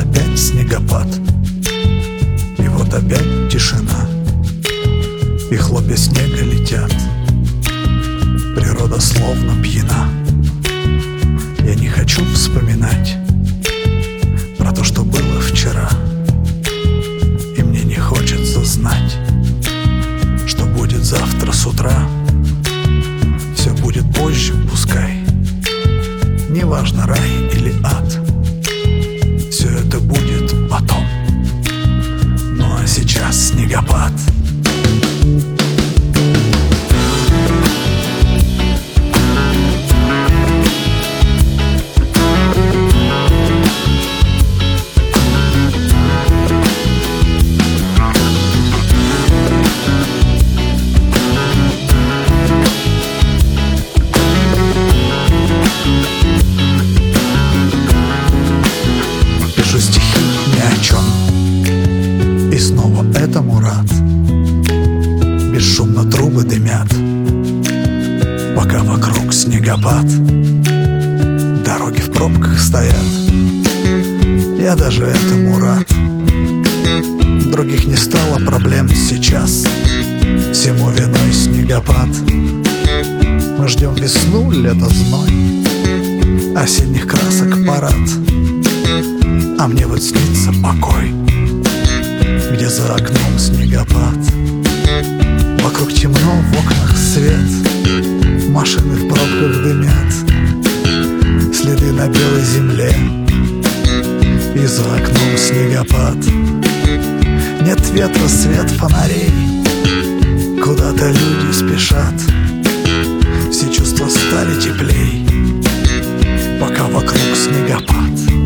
опять снегопад, и вот опять тишина, и хлопья снега летят. Природа словно пьяна. Я не хочу вспоминать про то, что было вчера, и мне не хочется знать, что будет завтра с утра. Все будет позже, пускай, неважно, рай или ад, все это будет потом. Ну а сейчас снегопад. Пишу стихи ни о чем, и снова этому рад. Бесшумно трубы дымят, пока вокруг снегопад. Дороги в пробках стоят, я даже этому рад. Других не стало проблем сейчас, всему виной снегопад. Мы ждем весну, лето, зной, осенних красок парад. А мне вот снится покой, где за окном снегопад. Вокруг темно, в окнах свет, машины в пробках дымят, следы на белой земле, и за окном снегопад. Нет ветра, свет фонарей, куда-то люди спешат. Все чувства стали теплей, пока вокруг снегопад.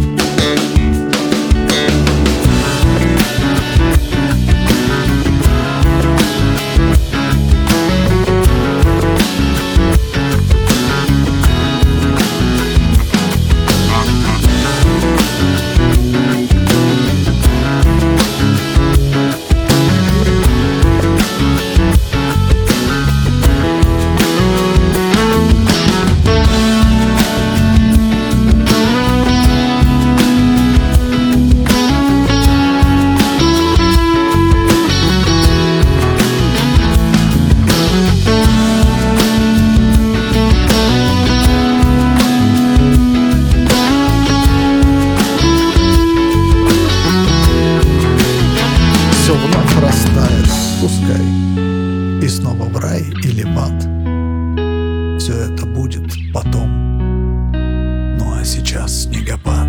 Все вновь растает, пускай, и снова в рай или в ад. Все это будет потом. Ну а сейчас снегопад.